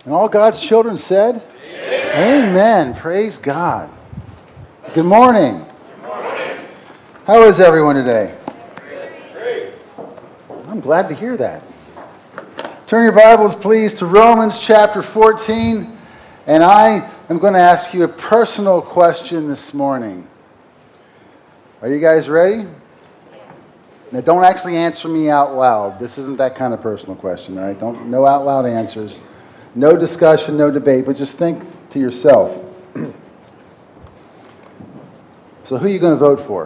And all God's children said, Amen. Amen. Praise God. Good morning. Good morning. How is everyone today? Great. I'm glad to hear that. Turn your Bibles, please, to Romans chapter 14. And I am going to ask you a personal question this morning. Are you guys ready? Now, don't actually answer me out loud. This isn't that kind of personal question, all right? No out loud answers. No discussion, no debate, but just think to yourself. So who are you going to vote for?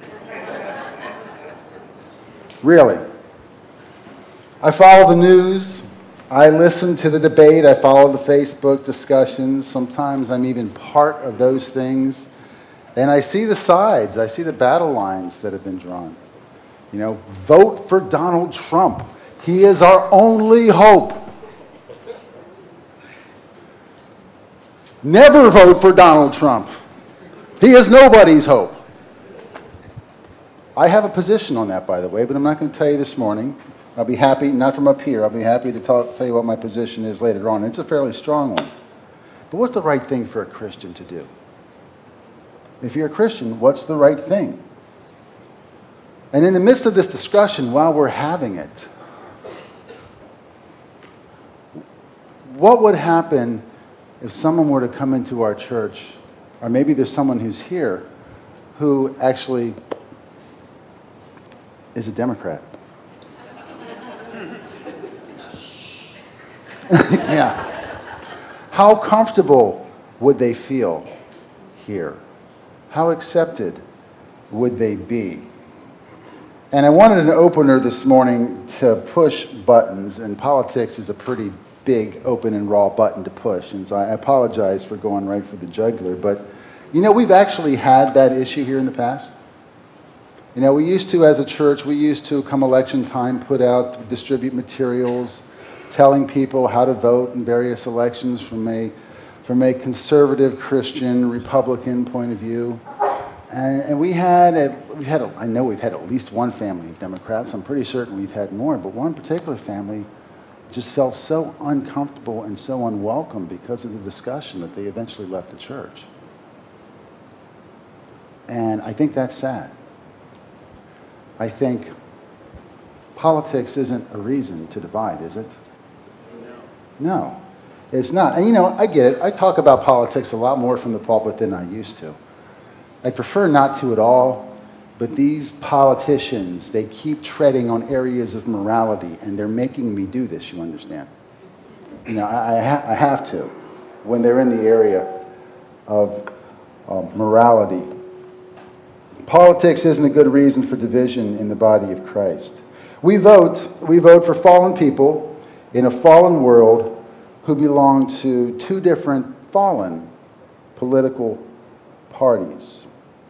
Really? I follow the news. I listen to the debate. I follow the Facebook discussions. Sometimes I'm even part of those things. And I see the sides. I see the battle lines that have been drawn. You know, vote for Donald Trump. He is our only hope. Never vote for Donald Trump. He is nobody's hope. I have a position on that, by the way, but I'm not going to tell you this morning. I'll be happy, not from up here, I'll be happy to tell you what my position is later on. It's a fairly strong one. But what's the right thing for a Christian to do? If you're a Christian, what's the right thing? And in the midst of this discussion, while we're having it, what would happen if someone were to come into our church, or maybe there's someone who's here who actually is a Democrat? Yeah. How comfortable would they feel here? How accepted would they be? And I wanted an opener this morning to push buttons, and politics is a pretty big, open and raw button to push. And so I apologize for going right for the jugular. But, you know, we've actually had that issue here in the past. You know, we used to, as a church, come election time, distribute materials, telling people how to vote in various elections from a conservative Christian, Republican point of view. And I know we've had at least one family of Democrats. I'm pretty certain we've had more, but one particular family just felt so uncomfortable and so unwelcome because of the discussion that they eventually left the church. And I think that's sad. I think politics isn't a reason to divide, is it? No, it's not. And you know, I get it. I talk about politics a lot more from the pulpit than I used to. I prefer not to at all. But these politicians, they keep treading on areas of morality, and they're making me do this, you understand? You know, I have to, when they're in the area of morality. Politics isn't a good reason for division in the body of Christ. We vote for fallen people in a fallen world who belong to two different fallen political parties.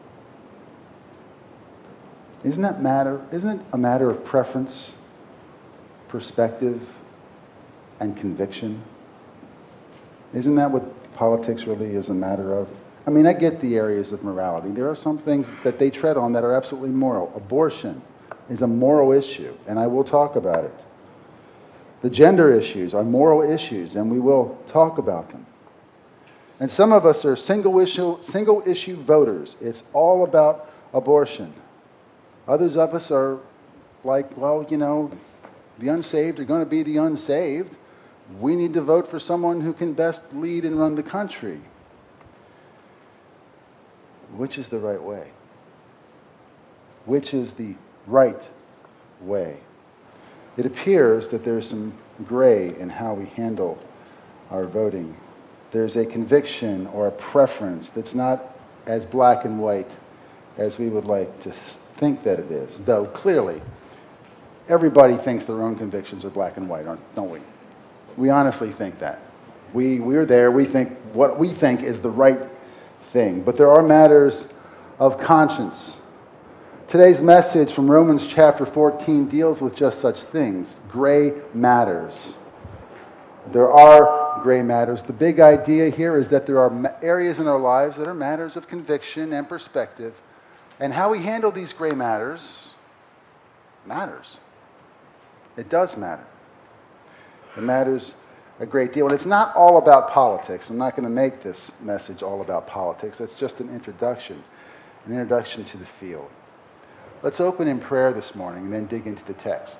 Isn't it a matter of preference, perspective, and conviction? Isn't that what politics really is a matter of? I mean, I get the areas of morality. There are some things that they tread on that are absolutely moral. Abortion is a moral issue, and I will talk about it. The gender issues are moral issues, and we will talk about them. And some of us are single issue voters. It's all about abortion. Others of us are like, well, you know, the unsaved are going to be the unsaved. We need to vote for someone who can best lead and run the country. Which is the right way? Which is the right way? It appears that there's some gray in how we handle our voting. There's a conviction or a preference that's not as black and white as we would like to think that it is, though clearly everybody thinks their own convictions are black and white, don't we? We honestly think that. We're there, we think what we think is the right thing, but there are matters of conscience. Today's message from Romans chapter 14 deals with just such things, gray matters. There are gray matters. The big idea here is that there are areas in our lives that are matters of conviction and perspective. And how we handle these gray matters matters. It does matter. It matters a great deal. And it's not all about politics. I'm not going to make this message all about politics. That's just an introduction to the field. Let's open in prayer this morning and then dig into the text.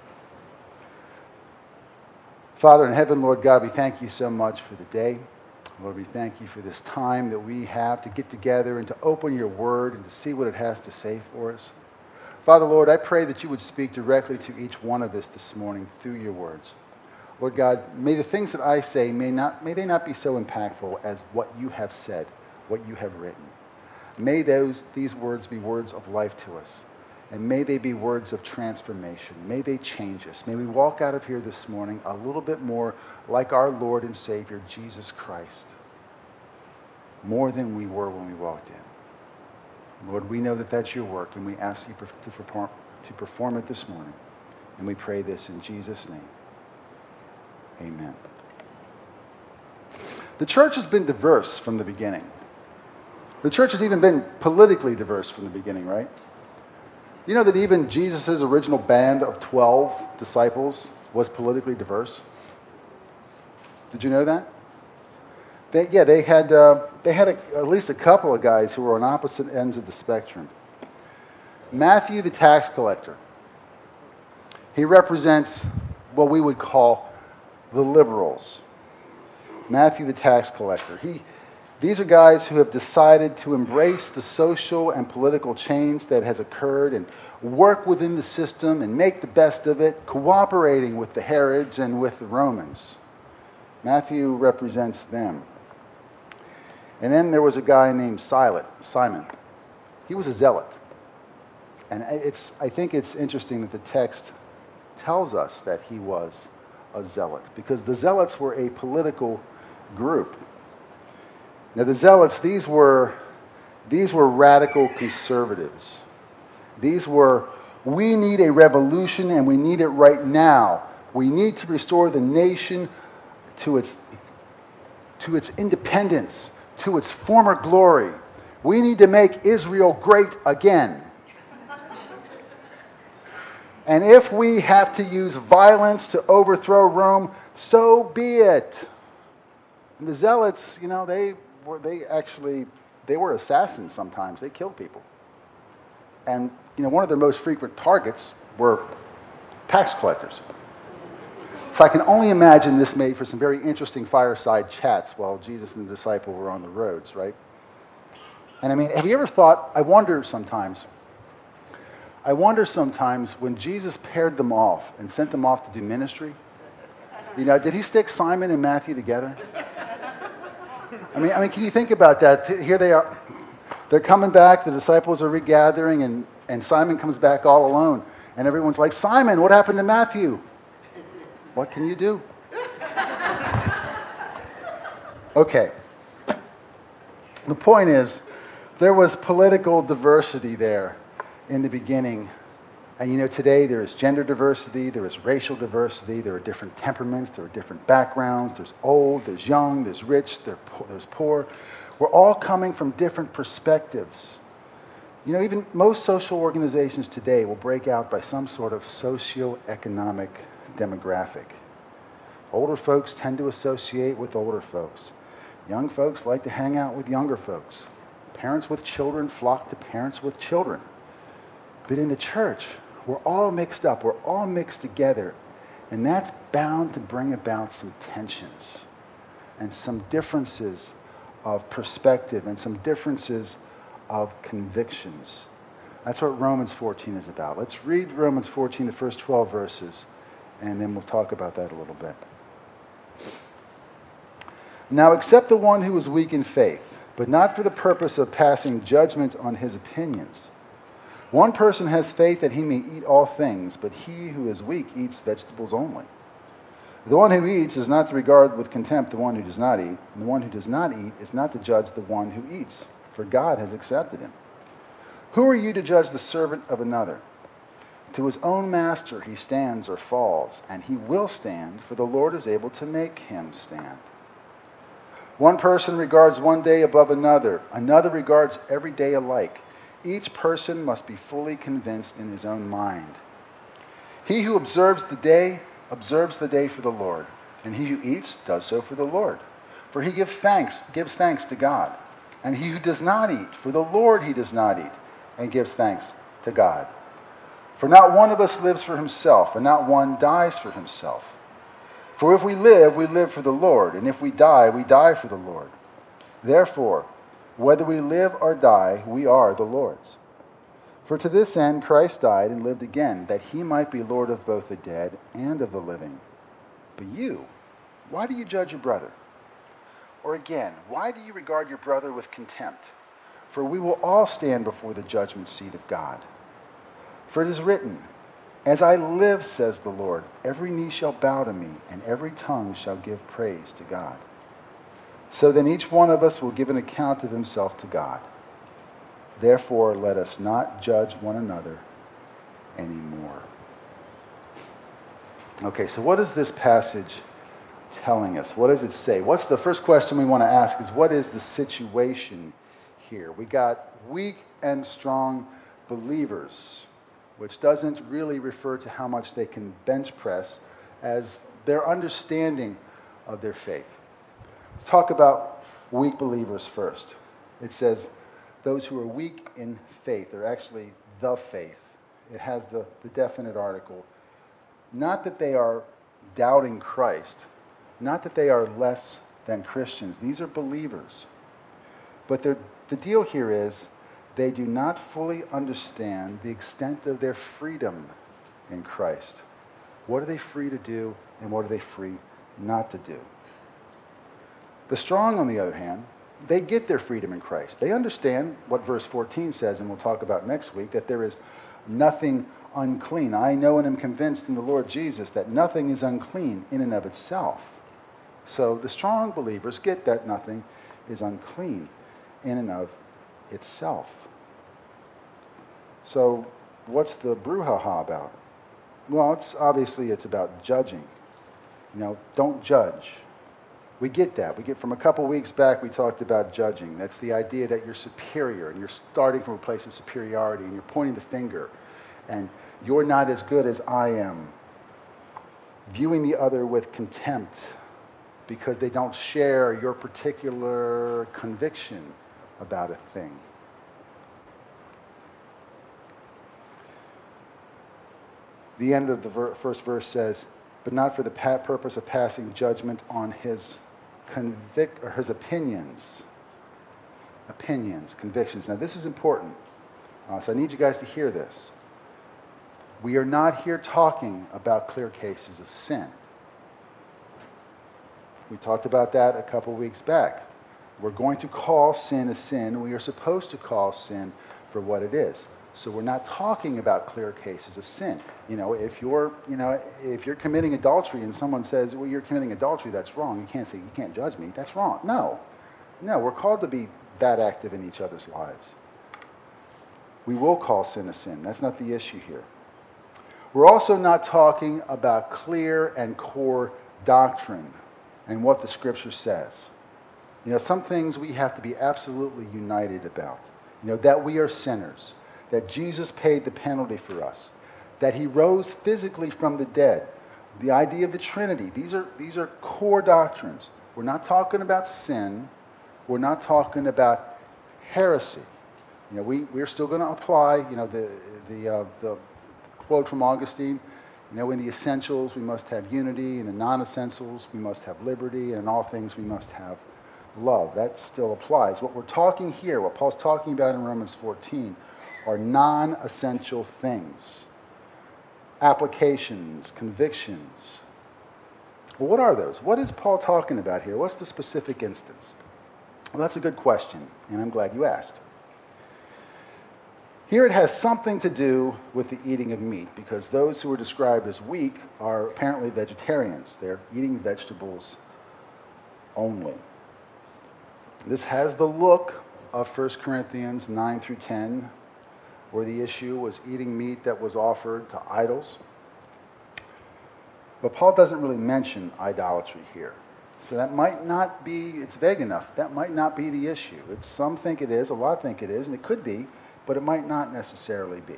Father in heaven, Lord God, we thank you so much for the day. Lord, we thank you for this time that we have to get together and to open your word and to see what it has to say for us. Father, Lord, I pray that you would speak directly to each one of us this morning through your words. Lord God, may the things that I say, may they not be so impactful as what you have said, what you have written. May these words be words of life to us, and may they be words of transformation. May they change us. May we walk out of here this morning a little bit more like our Lord and Savior, Jesus Christ, more than we were when we walked in. Lord, we know that that's your work, and we ask you to perform it this morning. And we pray this in Jesus' name. Amen. The church has been diverse from the beginning. The church has even been politically diverse from the beginning, right? You know that even Jesus' original band of 12 disciples was politically diverse? Did you know that? They had at least a couple of guys who were on opposite ends of the spectrum. Matthew, the tax collector. He represents what we would call the liberals. Matthew, the tax collector. These are guys who have decided to embrace the social and political change that has occurred and work within the system and make the best of it, cooperating with the Herods and with the Romans. Matthew represents them. And then there was a guy named Simon. He was a zealot. And I think it's interesting that the text tells us that he was a zealot, because the zealots were a political group. Now the zealots, these were radical conservatives. These were, we need a revolution and we need it right now. We need to restore the nation to its independence, to its former glory. We need to make Israel great again. And if we have to use violence to overthrow Rome, so be it. And the zealots, they were assassins sometimes. They killed people. And, one of their most frequent targets were tax collectors. So I can only imagine this made for some very interesting fireside chats while Jesus and the disciple were on the roads, right? And have you ever thought, I wonder sometimes when Jesus paired them off and sent them off to do ministry, did he stick Simon and Matthew together? Can you think about that? Here they are. They're coming back. The disciples are regathering, and Simon comes back all alone. And everyone's like, Simon, what happened to Matthew? What can you do? Okay. The point is, there was political diversity there in the beginning. And today there is gender diversity, there is racial diversity, there are different temperaments, there are different backgrounds, there's old, there's young, there's rich, there's poor. We're all coming from different perspectives. Even most social organizations today will break out by some sort of socioeconomic demographic. Older folks tend to associate with older folks. Young folks like to hang out with younger folks. Parents with children flock to parents with children. But in the church, we're all mixed up. We're all mixed together. And that's bound to bring about some tensions and some differences of perspective and some differences of convictions. That's what Romans 14 is about. Let's read Romans 14, the first 12 verses, and then we'll talk about that a little bit. Now accept the one who is weak in faith, but not for the purpose of passing judgment on his opinions. One person has faith that he may eat all things, but he who is weak eats vegetables only. The one who eats is not to regard with contempt the one who does not eat, and the one who does not eat is not to judge the one who eats, for God has accepted him. Who are you to judge the servant of another? To his own master he stands or falls, and he will stand, for the Lord is able to make him stand. One person regards one day above another, another regards every day alike. Each person must be fully convinced in his own mind. He who observes the day for the Lord, and he who eats does so for the Lord. For he gives thanks to God. And he who does not eat, for the Lord he does not eat, and gives thanks to God. For not one of us lives for himself, and not one dies for himself. For if we live for the Lord, and if we die for the Lord. Therefore, whether we live or die, we are the Lord's. For to this end Christ died and lived again, that he might be Lord of both the dead and of the living. But you, why do you judge your brother? Or again, why do you regard your brother with contempt? For we will all stand before the judgment seat of God. For it is written, as I live, says the Lord, every knee shall bow to me, and every tongue shall give praise to God. So then each one of us will give an account of himself to God. Therefore, let us not judge one another anymore. Okay, so what is this passage telling us? What does it say? What's the first question we want to ask is, what is the situation here? We got weak and strong believers, which doesn't really refer to how much they can bench press as their understanding of their faith. Let's talk about weak believers first. It says, those who are weak in faith, or actually the faith. It has the definite article. Not that they are doubting Christ, not that they are less than Christians. These are believers. But the deal here is they do not fully understand the extent of their freedom in Christ. What are they free to do, and what are they free not to do? The strong, on the other hand, they get their freedom in Christ. They understand what verse 14 says, and we'll talk about next week, that there is nothing unclean. I know and am convinced in the Lord Jesus that nothing is unclean in and of itself. So the strong believers get that nothing is unclean in and of itself. So what's the brouhaha about? Well, it's about judging. Don't judge. We get that. We get from a couple weeks back, we talked about judging. That's the idea that you're superior, and you're starting from a place of superiority, and you're pointing the finger, and you're not as good as I am. Viewing the other with contempt because they don't share your particular conviction about a thing. The end of the first verse says, but not for the purpose of passing judgment on his opinions. Convictions. Now this is important. So I need you guys to hear this. We are not here talking about clear cases of sin. We talked about that a couple weeks back. We're going to call sin a sin. We are supposed to call sin for what it is. So we're not talking about clear cases of sin. If you're committing adultery and someone says, well, you're committing adultery, that's wrong. You can't say, you can't judge me. That's wrong. No, we're called to be that active in each other's lives. We will call sin a sin. That's not the issue here. We're also not talking about clear and core doctrine and what the Scripture says. Some things we have to be absolutely united about. That we are sinners, that Jesus paid the penalty for us, that he rose physically from the dead, the idea of the Trinity. These are core doctrines. We're not talking about sin. We're not talking about heresy. We're still going to apply, the quote from Augustine, in the essentials we must have unity, in the non-essentials we must have liberty, and in all things we must have love. That still applies. What we're talking here, what Paul's talking about in Romans 14, are non-essential things. Applications, convictions. Well, what are those? What is Paul talking about here? What's the specific instance? Well, that's a good question, and I'm glad you asked. Here it has something to do with the eating of meat, because those who are described as weak are apparently vegetarians. They're eating vegetables only. This has the look of 1 Corinthians 9 through 10, where the issue was eating meat that was offered to idols. But Paul doesn't really mention idolatry here. So that might not be, it's vague enough, that might not be the issue. Some think it is, a lot think it is, and it could be, but it might not necessarily be.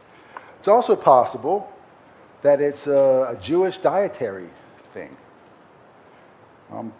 It's also possible that it's a Jewish dietary thing. Um,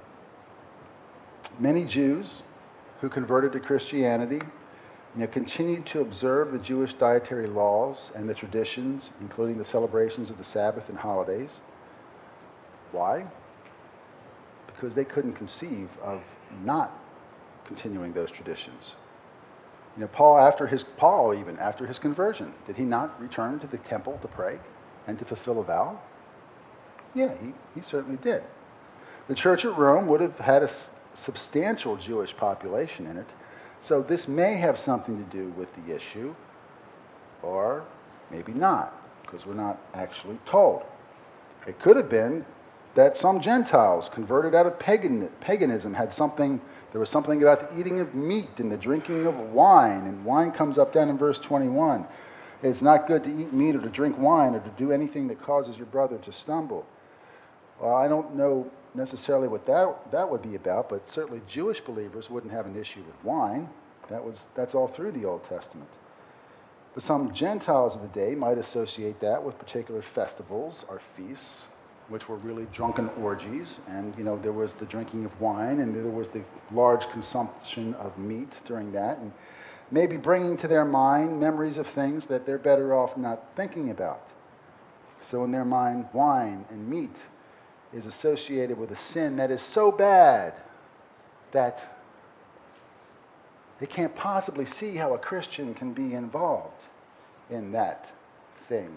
Many Jews who converted to Christianity continued to observe the Jewish dietary laws and the traditions, including the celebrations of the Sabbath and holidays. Why? Because they couldn't conceive of not continuing those traditions. Paul, after his conversion, did he not return to the temple to pray and to fulfill a vow? Yeah, he certainly did. The church at Rome would have had a substantial Jewish population in it, so this may have something to do with the issue, or maybe not, because we're not actually told. It could have been that some Gentiles converted out of paganism there was something about the eating of meat and the drinking of wine, and wine comes up down in verse 21. It's not good to eat meat or to drink wine or to do anything that causes your brother to stumble. Well, I don't know necessarily what that would be about, but certainly Jewish believers wouldn't have an issue with wine. That's all through the Old Testament. But some Gentiles of the day might associate that with particular festivals or feasts, which were really drunken orgies, and there was the drinking of wine, and there was the large consumption of meat during that, and maybe bringing to their mind memories of things that they're better off not thinking about. So in their mind, wine and meat is associated with a sin that is so bad that they can't possibly see how a Christian can be involved in that thing.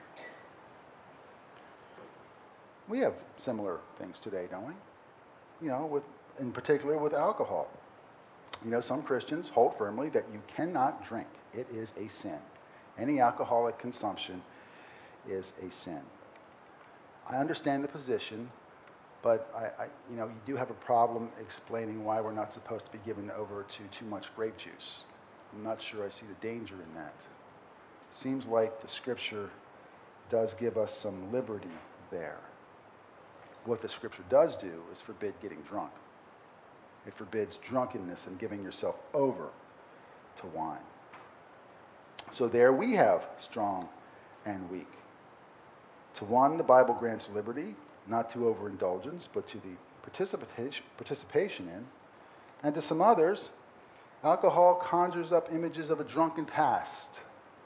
We have similar things today, don't we? In particular with alcohol. Some Christians hold firmly that you cannot drink. It is a sin. Any alcoholic consumption is a sin. I understand the position, but you do have a problem explaining why we're not supposed to be given over to too much grape juice. I'm not sure I see the danger in that. Seems like the Scripture does give us some liberty there. What the Scripture does do is forbid getting drunk. It forbids drunkenness and giving yourself over to wine. So there we have strong and weak. To one, the Bible grants liberty, not to overindulgence, but to the participation in. And to some others, alcohol conjures up images of a drunken past,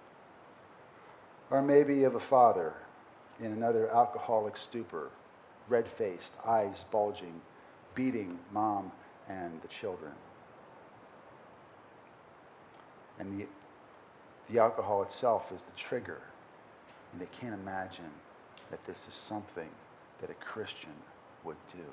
or maybe of a father in another alcoholic stupor, red-faced, eyes bulging, beating mom and the children. And the alcohol itself is the trigger, and they can't imagine that this is something that a Christian would do.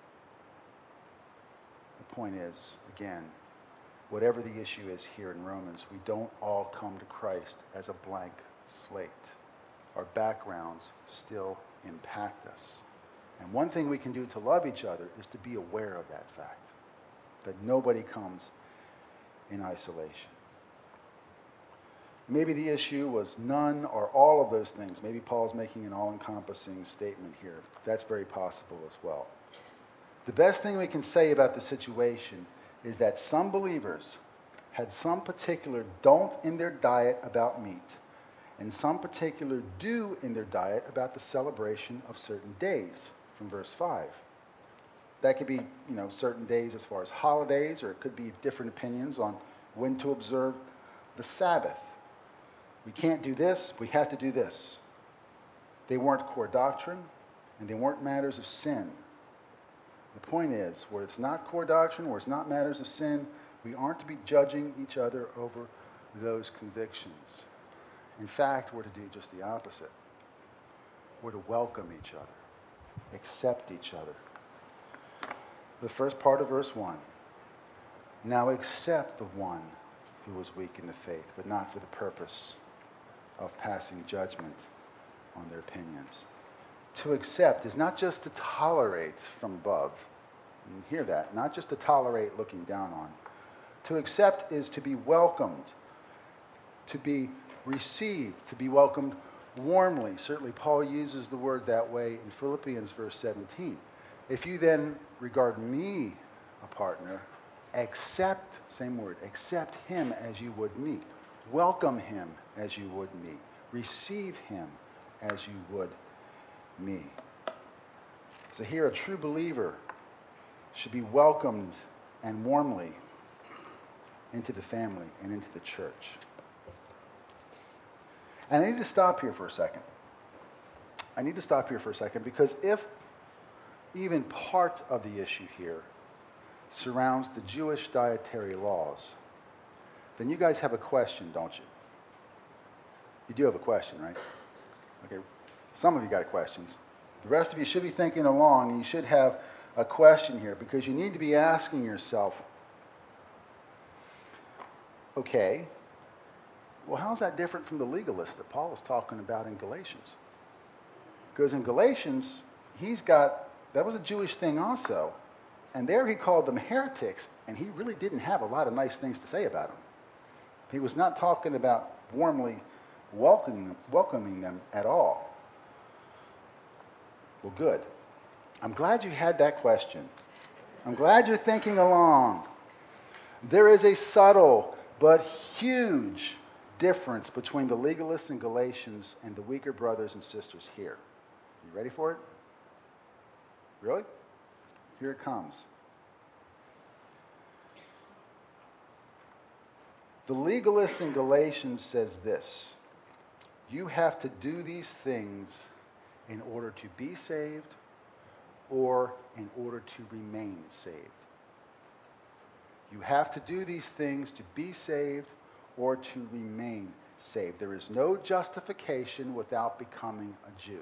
The point is, again, whatever the issue is here in Romans, we don't all come to Christ as a blank slate. Our backgrounds still impact us. And one thing we can do to love each other is to be aware of that fact, that nobody comes in isolation. Maybe the issue was none or all of those things. Maybe Paul's making an all-encompassing statement here. That's very possible as well. The best thing we can say about the situation is that some believers had some particular don't in their diet about meat, and some particular do in their diet about the celebration of certain days, from verse 5. That could be, certain days as far as holidays, or it could be different opinions on when to observe the Sabbath. We can't do this, we have to do this. They weren't core doctrine, and they weren't matters of sin. The point is, where it's not core doctrine, where it's not matters of sin, we aren't to be judging each other over those convictions. In fact, we're to do just the opposite. We're to welcome each other, accept each other. The first part of verse 1. Now accept the one who was weak in the faith, but not for the purpose of passing judgment on their opinions. To accept is not just to tolerate from above. You hear that. Not just to tolerate looking down on. To accept is to be welcomed, to be received, to be welcomed warmly. Certainly Paul uses the word that way in Philippians verse 17. If you then regard me a partner, accept, same word, accept him as you would me. Welcome him as you would me. Receive him as you would me. So here, a true believer should be welcomed and warmly into the family and into the church. And I need to stop here for a second. Because if even part of the issue here surrounds the Jewish dietary laws, then you guys have a question, don't you? You do have a question, right? Okay, some of you got questions. The rest of you should be thinking along, and you should have a question here, because you need to be asking yourself, okay, well, how's that different from the legalists that Paul was talking about in Galatians? Because in Galatians, that was a Jewish thing also, and there he called them heretics, and he really didn't have a lot of nice things to say about them. He was not talking about warmly welcoming them at all. Well, good. I'm glad you had that question. I'm glad you're thinking along. There is a subtle but huge difference between the legalists in Galatians and the weaker brothers and sisters here. You ready for it? Really? Here it comes. The legalist in Galatians says this: you have to do these things in order to be saved or in order to remain saved. You have to do these things to be saved or to remain saved. There is no justification without becoming a Jew.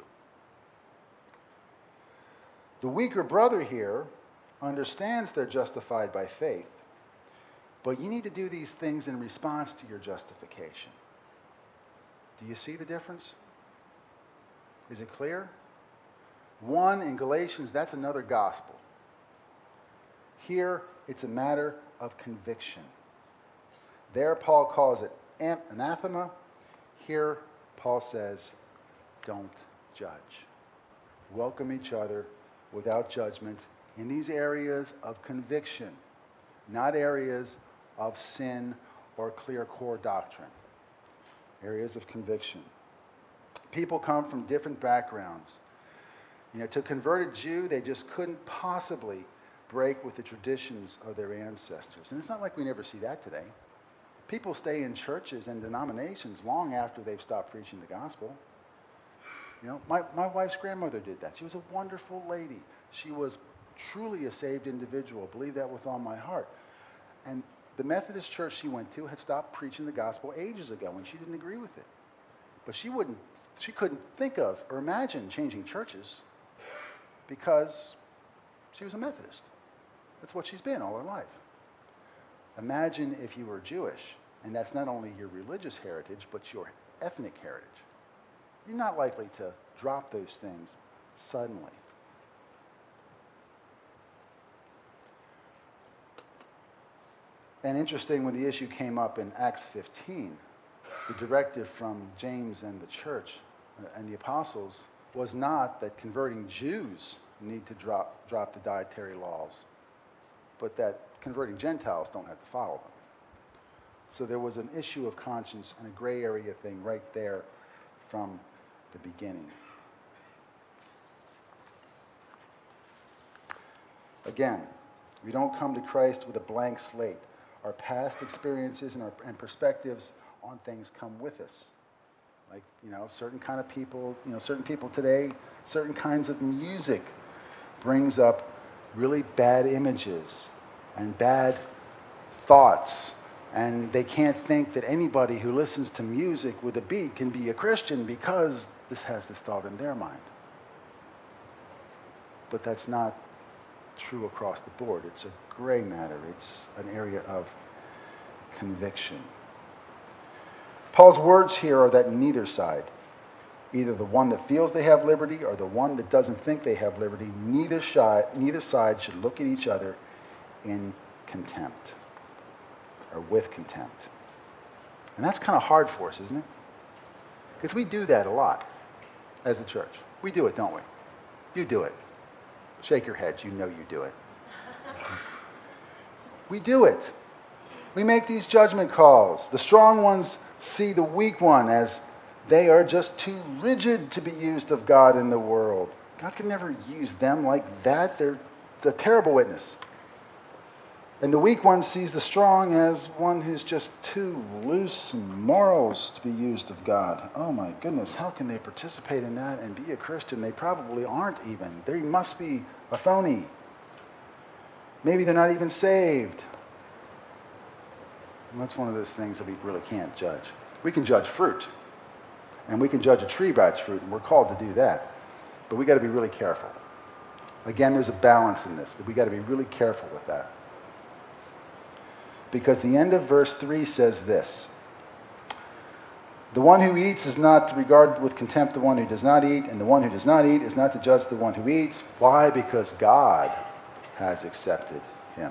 The weaker brother here understands they're justified by faith, but you need to do these things in response to your justification. Do you see the difference? Is it clear? One, in Galatians, that's another gospel. Here, it's a matter of conviction. There, Paul calls it anathema. Here, Paul says, don't judge. Welcome each other without judgment in these areas of conviction, not areas of sin or clear core doctrine. Areas of conviction. People come from different backgrounds. To convert a Jew, they just couldn't possibly break with the traditions of their ancestors. And it's not like we never see that today. People stay in churches and denominations long after they've stopped preaching the gospel. My wife's grandmother did that. She was a wonderful lady. She was truly a saved individual. I believe that with all my heart. And the Methodist church she went to had stopped preaching the gospel ages ago, and she didn't agree with it. But she couldn't think of or imagine changing churches because she was a Methodist. That's what she's been all her life. Imagine if you were Jewish, and that's not only your religious heritage, but your ethnic heritage. You're not likely to drop those things suddenly. And interesting, when the issue came up in Acts 15, the directive from James and the church and the apostles was not that converting Jews need to drop the dietary laws, but that converting Gentiles don't have to follow them. So there was an issue of conscience and a gray area thing right there from the beginning. Again, we don't come to Christ with a blank slate. Our past experiences and perspectives on things come with us. Like, certain kind of people, certain people today, certain kinds of music brings up really bad images and bad thoughts. And they can't think that anybody who listens to music with a beat can be a Christian because this has this thought in their mind. But that's not true across the board. It's a gray matter. It's an area of conviction. Paul's words here are that neither side, either the one that feels they have liberty or the one that doesn't think they have liberty, neither side should look at each other in contempt or with contempt. And that's kind of hard for us, isn't it? Because we do that a lot as a church. We do it, don't we? You do it. Shake your heads. You know you do it. We do it. We make these judgment calls. The strong ones see the weak one as they are just too rigid to be used of God in the world. God can never use them like that. They're a terrible witness. And the weak one sees the strong as one who's just too loose in morals to be used of God. Oh my goodness, how can they participate in that and be a Christian? They probably aren't even. They must be a phony. Maybe they're not even saved. And that's one of those things that we really can't judge. We can judge fruit. And we can judge a tree by its fruit, and we're called to do that. But we got to be really careful. Again, there's a balance in this, that we got to be really careful with that. Because the end of verse 3 says this: the one who eats is not to regard with contempt the one who does not eat, and the one who does not eat is not to judge the one who eats. Why? Because God has accepted him.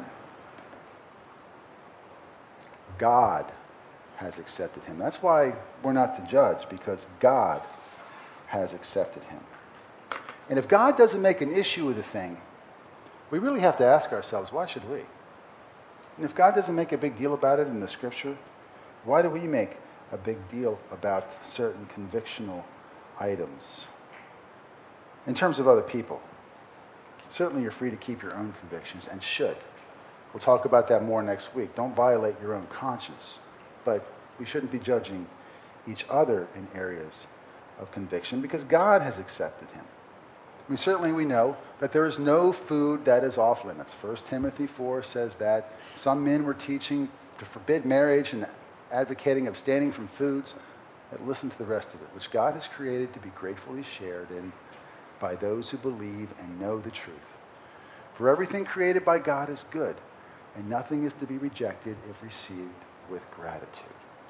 God has accepted him. That's why we're not to judge, because God has accepted him. And if God doesn't make an issue of the thing, we really have to ask ourselves, why should we? And if God doesn't make a big deal about it in the Scripture, why do we make a big deal about certain convictional items? In terms of other people, certainly you're free to keep your own convictions, and should. We'll talk about that more next week. Don't violate your own conscience. But we shouldn't be judging each other in areas of conviction, because God has accepted him. Certainly we know that there is no food that is off limits. 1 Timothy 4 says that. Some men were teaching to forbid marriage and advocating abstaining from foods. But listen to the rest of it, which God has created to be gratefully shared in by those who believe and know the truth. For everything created by God is good, and nothing is to be rejected if received with gratitude.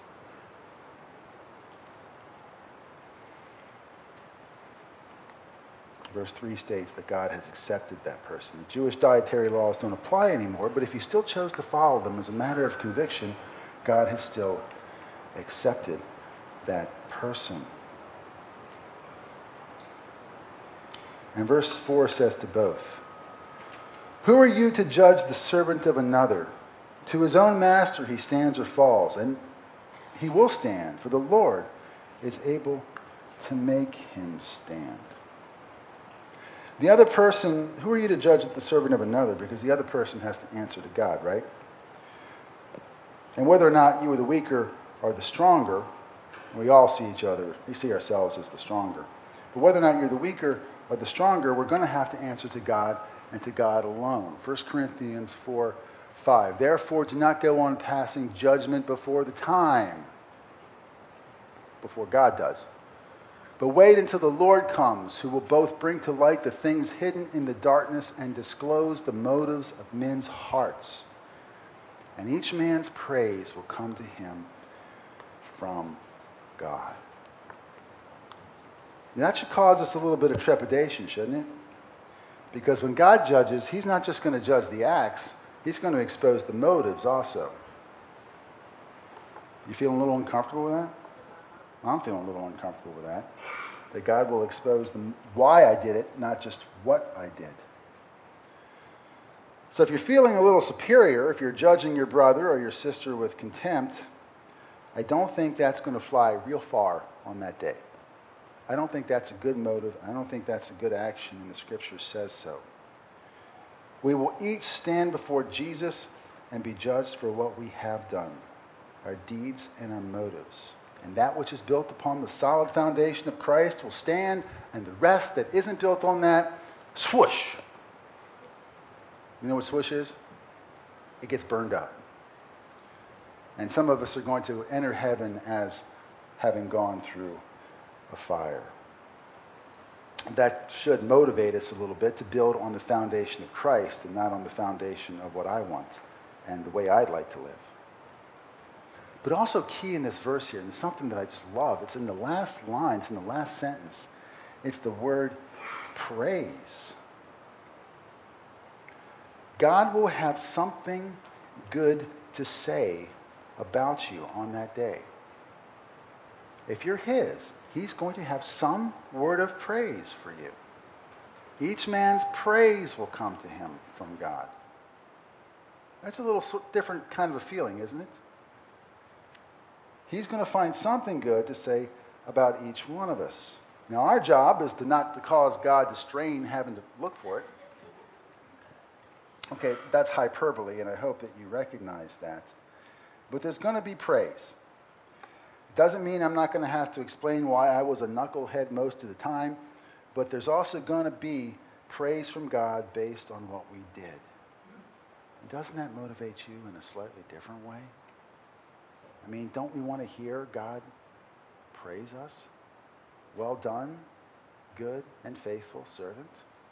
Verse 3 states that God has accepted that person. The Jewish dietary laws don't apply anymore, but if you still chose to follow them as a matter of conviction, God has still accepted that person. And verse 4 says to both, who are you to judge the servant of another? To his own master he stands or falls, and he will stand, for the Lord is able to make him stand. The other person, who are you to judge the servant of another? Because the other person has to answer to God, right? And whether or not you are the weaker or the stronger, we all see each other, we see ourselves as the stronger. But whether or not you're the weaker or the stronger, we're going to have to answer to God and to God alone. 1 Corinthians 4:5. Therefore, do not go on passing judgment before the time, before God does. But wait until the Lord comes, who will both bring to light the things hidden in the darkness and disclose the motives of men's hearts. And each man's praise will come to him from God. Now, that should cause us a little bit of trepidation, shouldn't it? Because when God judges, he's not just going to judge the acts, he's going to expose the motives also. You feeling a little uncomfortable with that? I'm feeling a little uncomfortable with that. That God will expose why I did it, not just what I did. So if you're feeling a little superior, if you're judging your brother or your sister with contempt, I don't think that's going to fly real far on that day. I don't think that's a good motive. I don't think that's a good action, and the Scripture says so. We will each stand before Jesus and be judged for what we have done, our deeds and our motives. And that which is built upon the solid foundation of Christ will stand, and the rest that isn't built on that, swoosh. You know what swoosh is? It gets burned up. And some of us are going to enter heaven as having gone through a fire. That should motivate us a little bit to build on the foundation of Christ and not on the foundation of what I want and the way I'd like to live. But also key in this verse here, and it's something that I just love, it's in the last line, it's in the last sentence. It's the word praise. God will have something good to say about you on that day. If you're his, he's going to have some word of praise for you. Each man's praise will come to him from God. That's a little different kind of a feeling, isn't it? He's going to find something good to say about each one of us. Now, our job is not to cause God to strain having to look for it. Okay, that's hyperbole, and I hope that you recognize that. But there's going to be praise. It doesn't mean I'm not going to have to explain why I was a knucklehead most of the time, but there's also going to be praise from God based on what we did. And doesn't that motivate you in a slightly different way? I mean, don't we want to hear God praise us? Well done, good and faithful servant.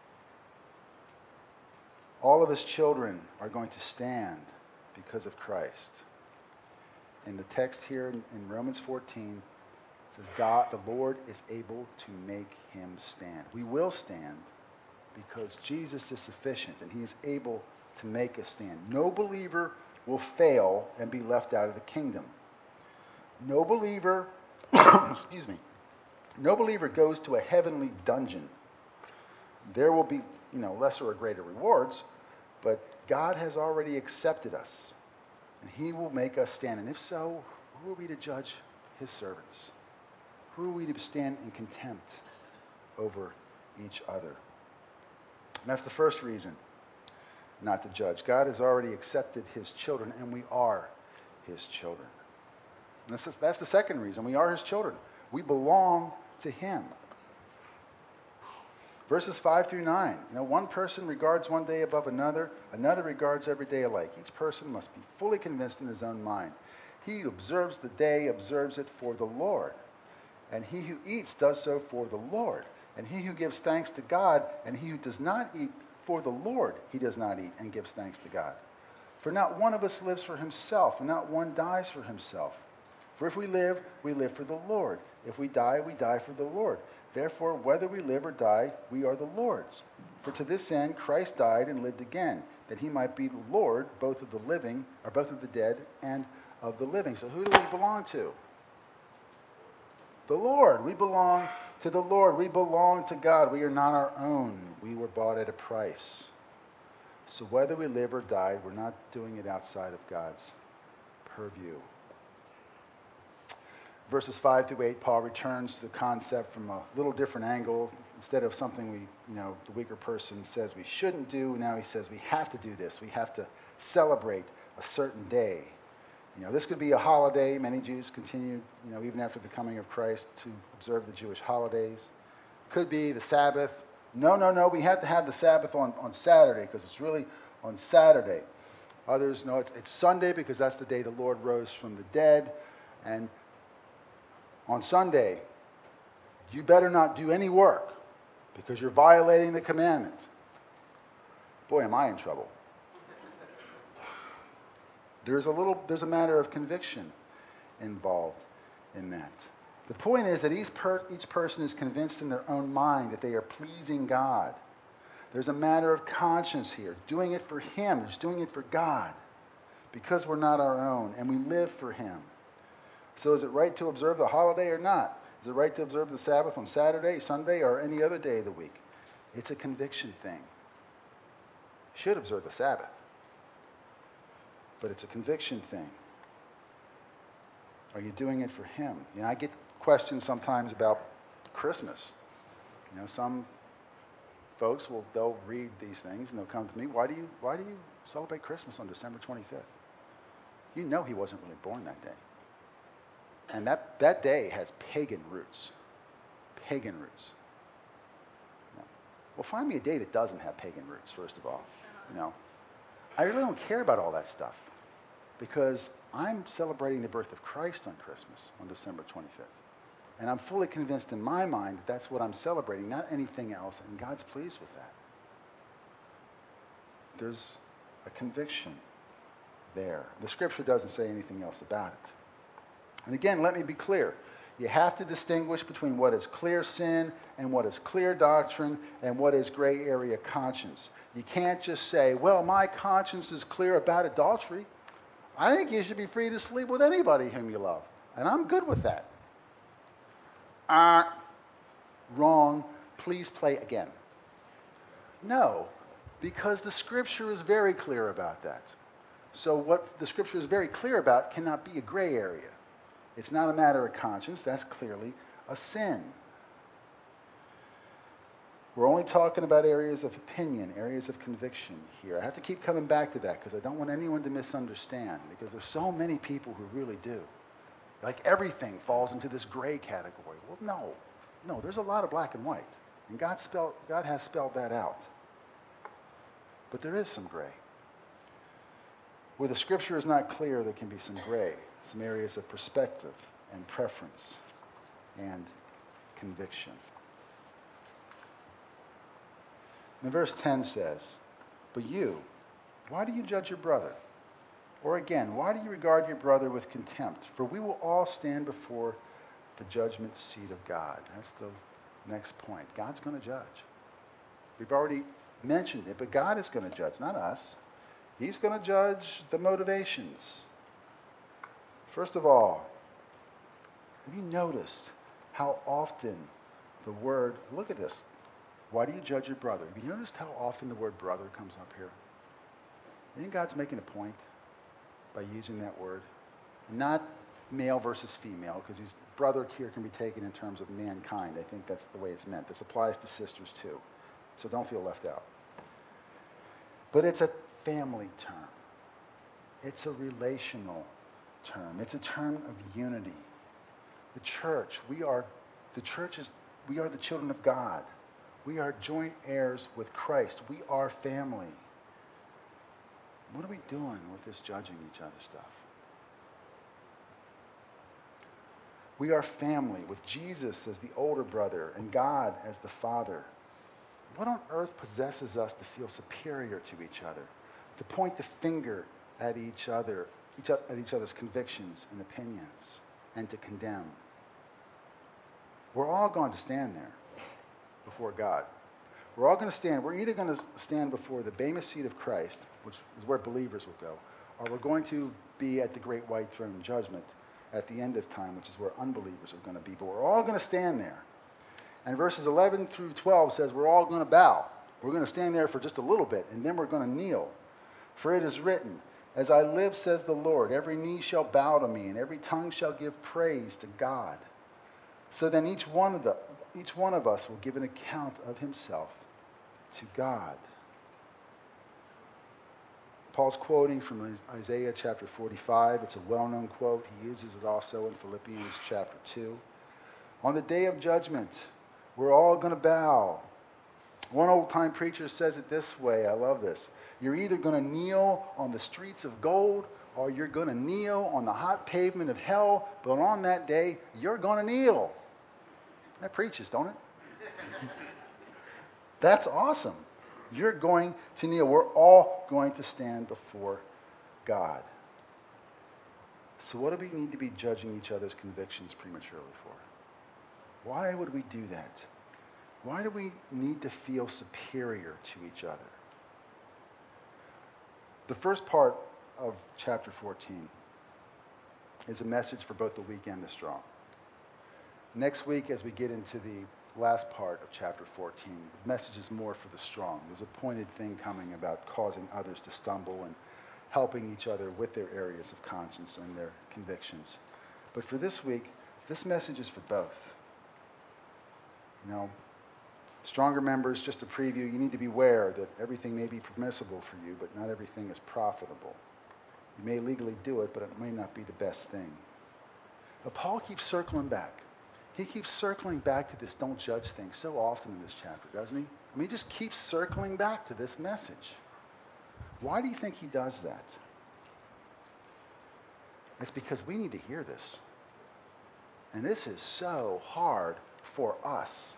All of his children are going to stand because of Christ. In the text here in Romans 14, it says, God, the Lord is able to make him stand. We will stand because Jesus is sufficient and he is able to make us stand. No believer will fail and be left out of the kingdom. No believer, excuse me, no believer goes to a heavenly dungeon. There will be, lesser or greater rewards, but God has already accepted us, and he will make us stand. And if so, who are we to judge his servants? Who are we to stand in contempt over each other? And that's the first reason not to judge. God has already accepted his children, and we are his children. And that's the second reason. We are his children. We belong to him. Verses 5 through 9. One person regards one day above another. Another regards every day alike. Each person must be fully convinced in his own mind. He who observes the day observes it for the Lord. And he who eats does so for the Lord. And he who gives thanks to God, and he who does not eat for the Lord, he does not eat and gives thanks to God. For not one of us lives for himself, and not one dies for himself. For if we live for the Lord. If we die for the Lord. Therefore, whether we live or die, we are the Lord's. For to this end Christ died and lived again, that he might be the Lord both of the living, or both of the dead and of the living. So who do we belong to? The Lord. We belong to the Lord. We belong to God. We are not our own. We were bought at a price. So whether we live or die, we're not doing it outside of God's purview. Verses 5 through 8, Paul returns to the concept from a little different angle. Instead of something the weaker person says we shouldn't do, now he says we have to do this. We have to celebrate a certain day. This could be a holiday. Many Jews continue, even after the coming of Christ, to observe the Jewish holidays. Could be the Sabbath. No, we have to have the Sabbath on Saturday because it's really on Saturday. Others know it's Sunday because that's the day the Lord rose from the dead. And on Sunday, you better not do any work because you're violating the commandment. Boy, am I in trouble. There's a matter of conviction involved in that. The point is that each person is convinced in their own mind that they are pleasing God. There's a matter of conscience here, doing it for him, just doing it for God, because we're not our own, and we live for him. So is it right to observe the holiday or not? Is it right to observe the Sabbath on Saturday, Sunday, or any other day of the week? It's a conviction thing. You should observe the Sabbath. But it's a conviction thing. Are you doing it for him? I get questions sometimes about Christmas. Some folks they'll read these things and they'll come to me, why do you celebrate Christmas on December 25th? He wasn't really born that day. And that day has pagan roots. Pagan roots. Well, find me a day that doesn't have pagan roots, first of all. I really don't care about all that stuff because I'm celebrating the birth of Christ on Christmas on December 25th. And I'm fully convinced in my mind that that's what I'm celebrating, not anything else, and God's pleased with that. There's a conviction there. The Scripture doesn't say anything else about it. And again, let me be clear. You have to distinguish between what is clear sin and what is clear doctrine and what is gray area conscience. You can't just say, well, my conscience is clear about adultery. I think you should be free to sleep with anybody whom you love. And I'm good with that. Wrong. Please play again. No, because the Scripture is very clear about that. So what the Scripture is very clear about cannot be a gray area. It's not a matter of conscience. That's clearly a sin. We're only talking about areas of opinion, areas of conviction here. I have to keep coming back to that because I don't want anyone to misunderstand, because there's so many people who really do. Like everything falls into this gray category. Well, no, there's a lot of black and white. And God has spelled that out. But there is some gray. Where the scripture is not clear, there can be some gray, some areas of perspective and preference and conviction. And verse 10 says, "But you, why do you judge your brother? Or again, why do you regard your brother with contempt? For we will all stand before the judgment seat of God." That's the next point. God's going to judge. We've already mentioned it, but God is going to judge, not us. He's going to judge the motivations. First of all, have you noticed how often the word, look at this, why do you judge your brother? Have you noticed how often the word brother comes up here? I think God's making a point by using that word. Not male versus female, because his brother here can be taken in terms of mankind. I think that's the way it's meant. This applies to sisters too. So don't feel left out. But it's a family term. It's a relational term. It's a term of unity. The church, we are the children of God. We are joint heirs with Christ. We are family. What are we doing with this judging each other stuff? We are family with Jesus as the older brother and God as the father. What on earth possesses us to feel superior to each other? To point the finger at each other's convictions and opinions, and to condemn? We're all going to stand there before God. We're all going to stand. We're either going to stand before the Bema seat of Christ, which is where believers will go, or we're going to be at the great white throne judgment at the end of time, which is where unbelievers are going to be. But we're all going to stand there. And verses 11 through 12 says we're all going to bow. We're going to stand there for just a little bit, and then we're going to kneel. For it is written, "As I live, says the Lord, every knee shall bow to me, and every tongue shall give praise to God." So then each one of us will give an account of himself to God. Paul's quoting from Isaiah chapter 45. It's a well-known quote. He uses it also in Philippians chapter 2. On the day of judgment, we're all going to bow. One old-time preacher says it this way. I love this. You're either going to kneel on the streets of gold, or you're going to kneel on the hot pavement of hell, but on that day, you're going to kneel. That preaches, don't it? That's awesome. You're going to kneel. We're all going to stand before God. So what do we need to be judging each other's convictions prematurely for? Why would we do that? Why do we need to feel superior to each other? The first part of chapter 14 is a message for both the weak and the strong. Next week, as we get into the last part of chapter 14, the message is more for the strong. There's a pointed thing coming about causing others to stumble and helping each other with their areas of conscience and their convictions. But for this week, this message is for both. You know, stronger members, just a preview, you need to be aware that everything may be permissible for you, but not everything is profitable. You may legally do it, but it may not be the best thing. But Paul keeps circling back. He keeps circling back to this don't judge thing so often in this chapter, doesn't he? I mean, he just keeps circling back to this message. Why do you think he does that? It's because we need to hear this. And this is so hard for us.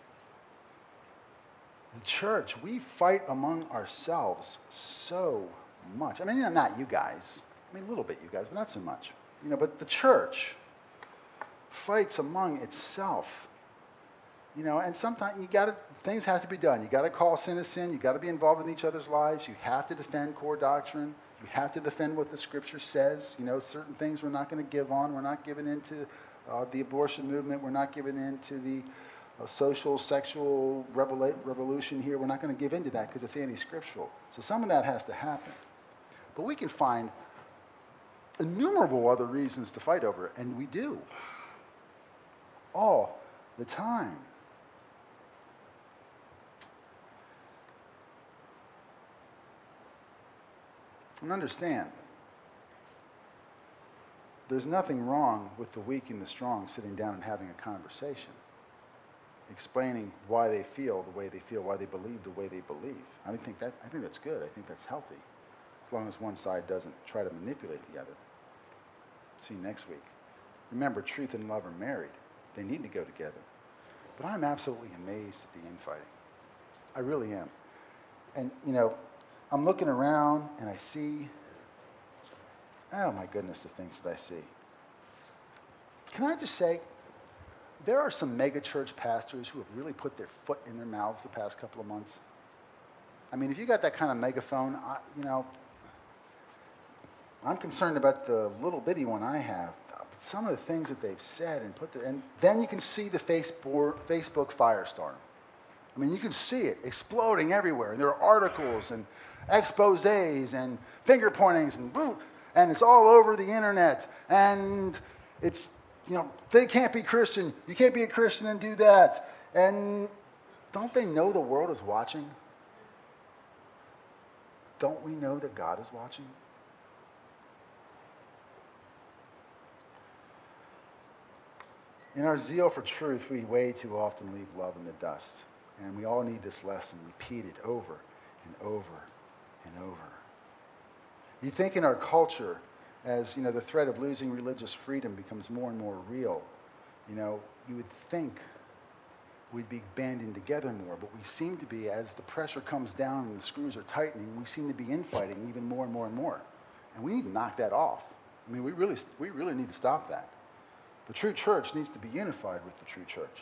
The church, we fight among ourselves so much. I mean, not you guys. I mean, a little bit you guys, but not so much. You know, but the church fights among itself. You know, and sometimes things have to be done. You got to call sin a sin. You got to be involved in each other's lives. You have to defend core doctrine. You have to defend what the Scripture says. You know, certain things we're not going to give on. We're not giving in to the abortion movement. We're not giving in to the social, sexual revolution here. We're not going to give in to that because it's anti-scriptural. So some of that has to happen. But we can find innumerable other reasons to fight over it, and we do. All the time. And understand, there's nothing wrong with the weak and the strong sitting down and having a conversation, explaining why they feel the way they feel, why they believe the way they believe. I think that's good. I think that's healthy, as long as one side doesn't try to manipulate the other. See you next week. Remember, truth and love are married. They need to go together. But I'm absolutely amazed at the infighting. I really am. And, I'm looking around and I see, oh my goodness, the things that I see. Can I just say, there are some mega church pastors who have really put their foot in their mouths the past couple of months. I mean, if you got that kind of megaphone, I'm concerned about the little bitty one I have. But some of the things that they've said and then you can see the Facebook firestorm. I mean, you can see it exploding everywhere. And there are articles and exposés and finger pointings and it's all over the internet. And it's, they can't be Christian. You can't be a Christian and do that. And don't they know the world is watching? Don't we know that God is watching? In our zeal for truth, we way too often leave love in the dust. And we all need this lesson repeated over and over and over. You think in our culture, as the threat of losing religious freedom becomes more and more real, you would think we'd be banding together more, but we seem to be, as the pressure comes down and the screws are tightening, we seem to be infighting even more and more and more. And we need to knock that off. I mean, we really need to stop that. The true church needs to be unified with the true church.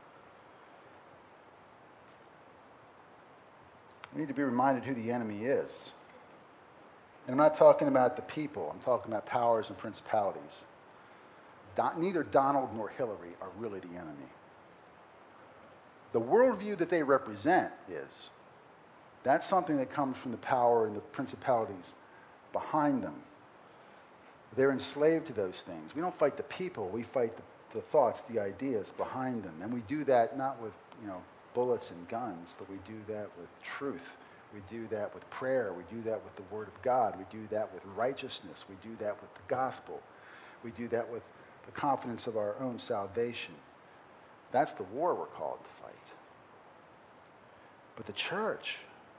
We need to be reminded who the enemy is. And I'm not talking about the people. I'm talking about powers and principalities. Neither Donald nor Hillary are really the enemy. The worldview that they represent is. That's something that comes from the power and the principalities behind them. They're enslaved to those things. We don't fight the people. We fight the thoughts, the ideas behind them. And we do that not with, bullets and guns, but we do that with truth. We do that with prayer. We do that with the Word of God. We do that with righteousness. We do that with the gospel. We do that with the confidence of our own salvation. That's the war we're called to fight. But the church,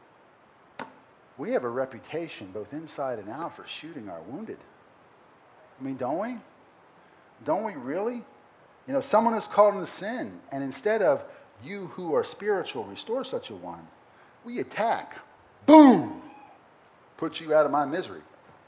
we have a reputation both inside and out for shooting our wounded. I mean, don't we? Don't we really? Someone is called into sin, and instead of you who are spiritual, restore such a one, we attack. Boom! Put you out of my misery.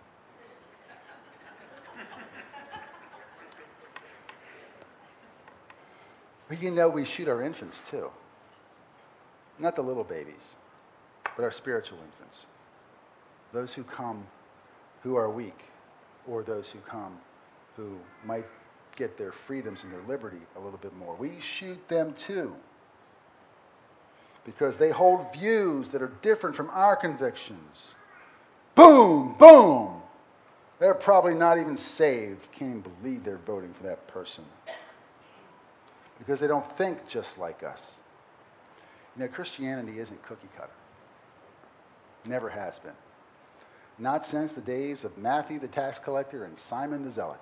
But we shoot our infants too. Not the little babies, but our spiritual infants. Those who come who are weak, or those who come who might get their freedoms and their liberty a little bit more. We shoot them too, because they hold views that are different from our convictions. Boom, boom. They're probably not even saved. Can't even believe they're voting for that person, because they don't think just like us. Christianity isn't cookie cutter. Never has been. Not since the days of Matthew the tax collector and Simon the zealot.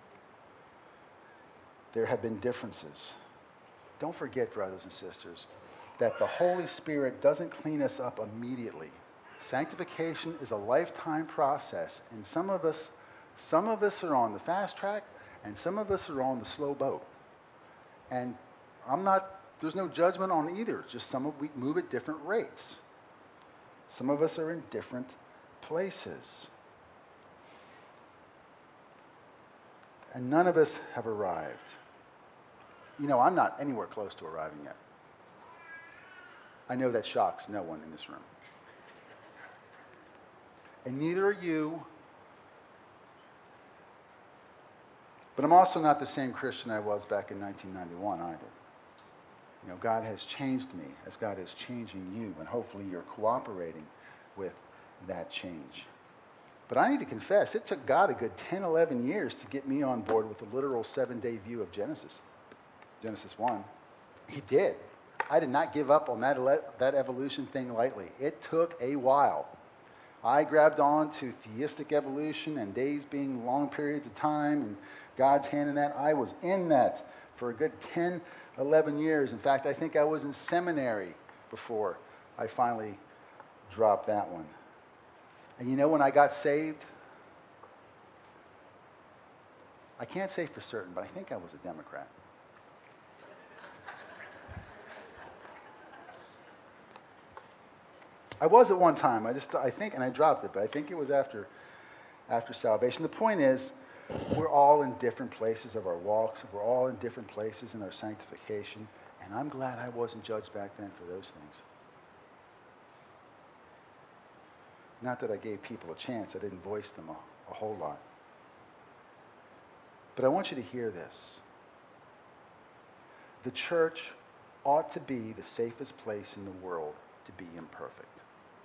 There have been differences. Don't forget, brothers and sisters, that the Holy Spirit doesn't clean us up immediately. Sanctification is a lifetime process, and some of us are on the fast track, and some of us are on the slow boat. And there's no judgment on either. It's just we move at different rates. Some of us are in different places. And none of us have arrived. I'm not anywhere close to arriving yet. I know that shocks no one in this room. And neither are you. But I'm also not the same Christian I was back in 1991 either. God has changed me as God is changing you, and hopefully you're cooperating with that change. But I need to confess, it took God a good 10, 11 years to get me on board with the literal 7-day view of Genesis 1. He did. I did not give up on that evolution thing lightly. It took a while. I grabbed on to theistic evolution and days being long periods of time and God's hand in that. I was in that for a good 10, 11 years. In fact, I think I was in seminary before I finally dropped that one. And you know when I got saved? I can't say for certain, but I think I was a Democrat. I was at one time. I think, and I dropped it, but I think it was after salvation. The point is, we're all in different places of our walks. We're all in different places in our sanctification. And I'm glad I wasn't judged back then for those things. Not that I gave people a chance. I didn't voice them a whole lot. But I want you to hear this. The church ought to be the safest place in the world to be imperfect.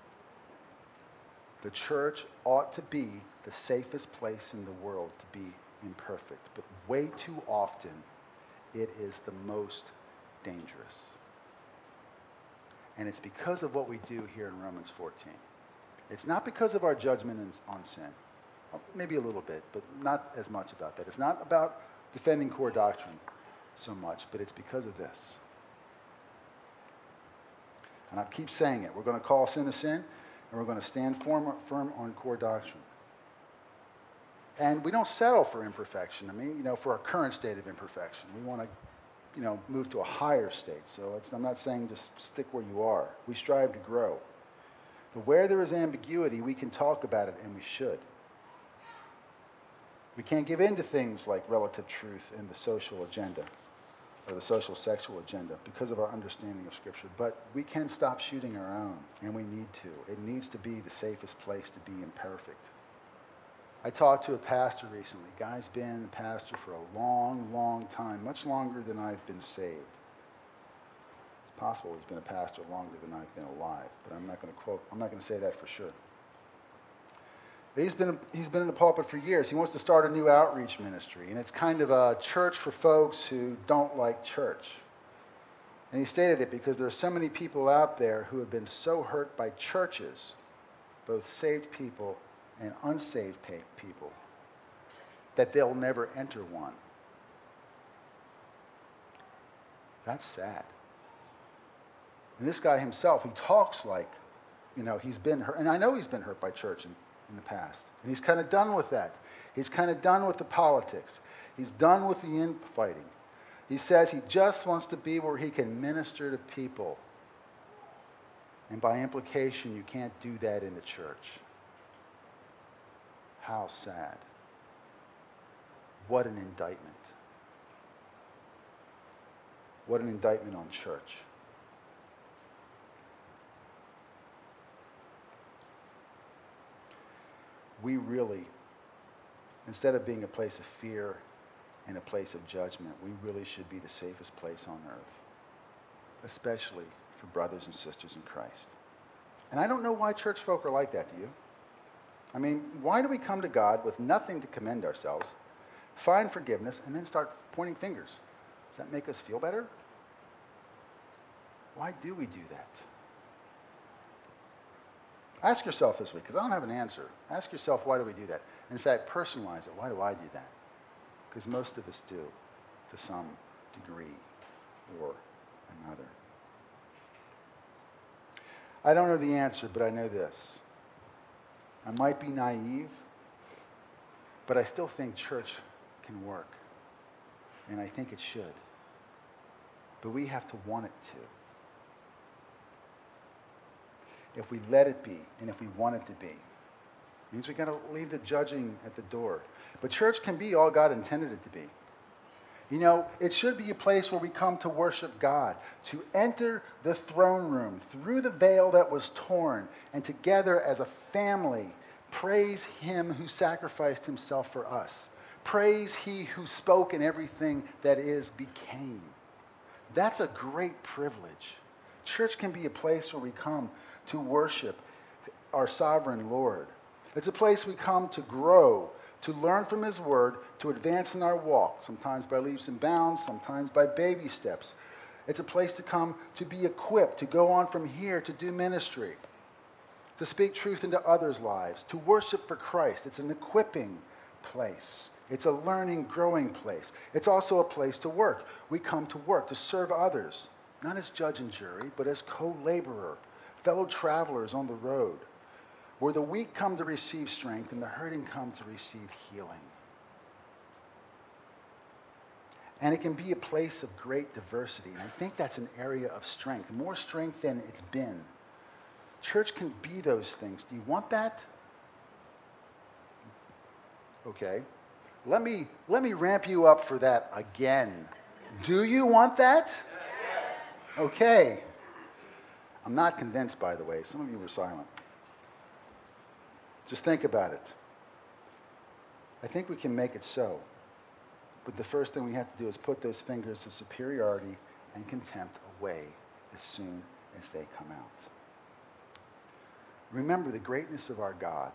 The church ought to be the safest place in the world to be imperfect. But way too often, it is the most dangerous. And it's because of what we do here in Romans 14. It's not because of our judgment on sin. Maybe a little bit, but not as much about that. It's not about defending core doctrine so much, but it's because of this. And I keep saying it. We're going to call sin a sin, and we're going to stand firm on core doctrine. And we don't settle for imperfection. I mean, for our current state of imperfection. We want to, move to a higher state. So I'm not saying just stick where you are. We strive to grow. But where there is ambiguity, we can talk about it, and we should. We can't give in to things like relative truth in the social agenda or the social sexual agenda because of our understanding of Scripture. But we can stop shooting our own, and we need to. It needs to be the safest place to be imperfect. I talked to a pastor recently. Guy's been a pastor for a long, long time, much longer than I've been saved. It's possible he's been a pastor longer than I've been alive, but I'm not going to say that for sure. He's been in the pulpit for years. He wants to start a new outreach ministry, and it's kind of a church for folks who don't like church. And he stated it because there are so many people out there who have been so hurt by churches, both saved people and unsaved people, that they'll never enter one. That's sad. And this guy himself, he talks like, he's been hurt. And I know he's been hurt by church in the past. And he's kind of done with that. He's kind of done with the politics. He's done with the infighting. He says he just wants to be where he can minister to people. And by implication, you can't do that in the church. How sad. What an indictment. What an indictment on church. We really, instead of being a place of fear and a place of judgment, we really should be the safest place on earth, especially for brothers and sisters in Christ. And I don't know why church folk are like that, do you? I mean, why do we come to God with nothing to commend ourselves, find forgiveness, and then start pointing fingers? Does that make us feel better? Why do we do that? Ask yourself this week, because I don't have an answer. Ask yourself, why do we do that? In fact, personalize it. Why do I do that? Because most of us do, to some degree or another. I don't know the answer, but I know this. I might be naive, but I still think church can work. And I think it should. But we have to want it to. If we let it be, and if we want it to be. It means we've got to leave the judging at the door. But church can be all God intended it to be. It should be a place where we come to worship God, to enter the throne room through the veil that was torn, and together as a family, praise Him who sacrificed Himself for us. Praise He who spoke and everything that is became. That's a great privilege. Church can be a place where we come to worship our sovereign Lord. It's a place we come to grow, to learn from His Word, to advance in our walk, sometimes by leaps and bounds, sometimes by baby steps. It's a place to come to be equipped, to go on from here to do ministry. to speak truth into others' lives, to worship for Christ. It's an equipping place. It's a learning, growing place. It's also a place to work. We come to work, to serve others, not as judge and jury, but as co-laborer, fellow travelers on the road, where the weak come to receive strength and the hurting come to receive healing. And it can be a place of great diversity. And I think that's an area of strength, more strength than it's been. Church can be those things. Do you want that? Okay. Let me ramp you up for that again. Do you want that? Yes. Okay. I'm not convinced, by the way. Some of you were silent. Just think about it. I think we can make it so. But the first thing we have to do is put those fingers of superiority and contempt away as soon as they come out. Remember, the greatness of our God,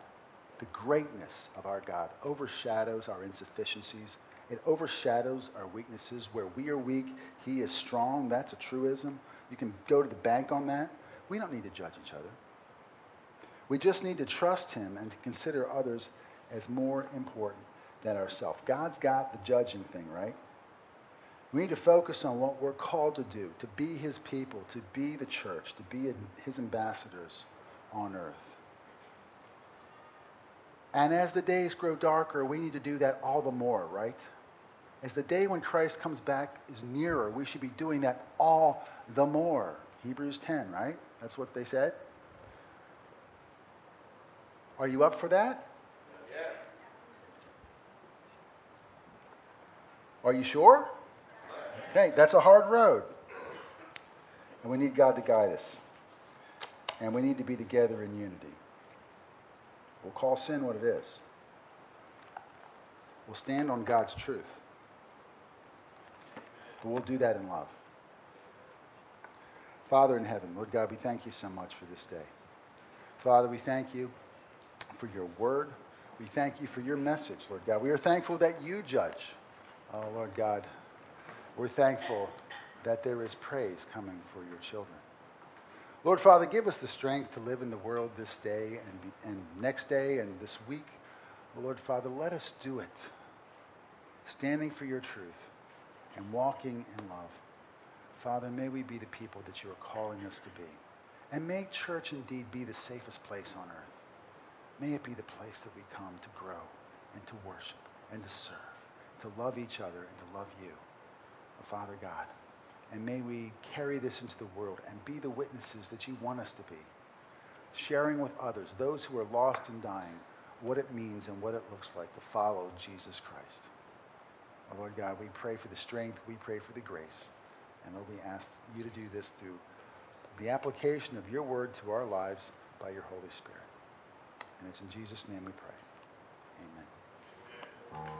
overshadows our insufficiencies. It overshadows our weaknesses. Where we are weak, he is strong. That's a truism. You can go to the bank on that. We don't need to judge each other. We just need to trust him and to consider others as more important than ourselves. God's got the judging thing, right? We need to focus on what we're called to do, to be his people, to be the church, to be his ambassadors on earth. And as the days grow darker, we need to do that all the more, right? As the day when Christ comes back is nearer, we should be doing that all the more. Hebrews 10, right? That's what they said. Are you up for that? Yes. Are you sure? Okay, that's a hard road. And we need God to guide us. And we need to be together in unity. We'll call sin what it is. We'll stand on God's truth. But we'll do that in love. Father in heaven, Lord God, we thank you so much for this day. Father, we thank you for your word. We thank you for your message, Lord God. We are thankful that you judge. Oh, Lord God, we're thankful that there is praise coming for your children. Lord Father, give us the strength to live in the world this day and next day and this week. Lord Father, let us do it, standing for your truth and walking in love. Father, may we be the people that you are calling us to be. And may church indeed be the safest place on earth. May it be the place that we come to grow and to worship and to serve, to love each other and to love you, Father God. And may we carry this into the world and be the witnesses that you want us to be, sharing with others, those who are lost and dying, what it means and what it looks like to follow Jesus Christ. Oh, Lord God, we pray for the strength, we pray for the grace, and Lord, we ask you to do this through the application of your word to our lives by your Holy Spirit. And it's in Jesus' name we pray. Amen.